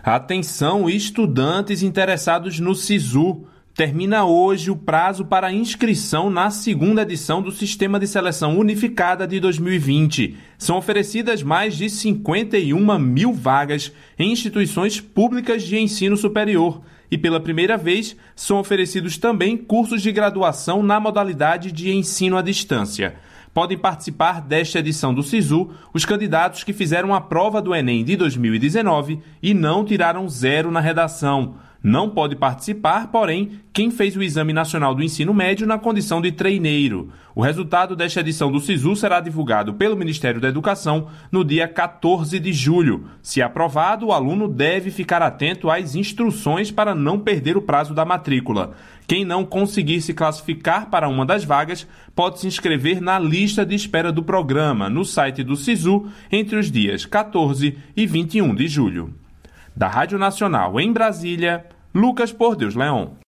Atenção, estudantes interessados no SISU. Termina hoje o prazo para inscrição na segunda edição do Sistema de Seleção Unificada de 2020. São oferecidas mais de 51 mil vagas em instituições públicas de ensino superior. E pela primeira vez, são oferecidos também cursos de graduação na modalidade de ensino à distância. Podem participar desta edição do SISU os candidatos que fizeram a prova do Enem de 2019 e não tiraram 0 na redação. Não pode participar, porém, quem fez o Exame Nacional do Ensino Médio na condição de treineiro. O resultado desta edição do SISU será divulgado pelo Ministério da Educação no dia 14 de julho. Se aprovado, o aluno deve ficar atento às instruções para não perder o prazo da matrícula. Quem não conseguir se classificar para uma das vagas pode se inscrever na lista de espera do programa no site do SISU entre os dias 14 e 21 de julho. Da Rádio Nacional em Brasília, Lucas Por Deus Leão.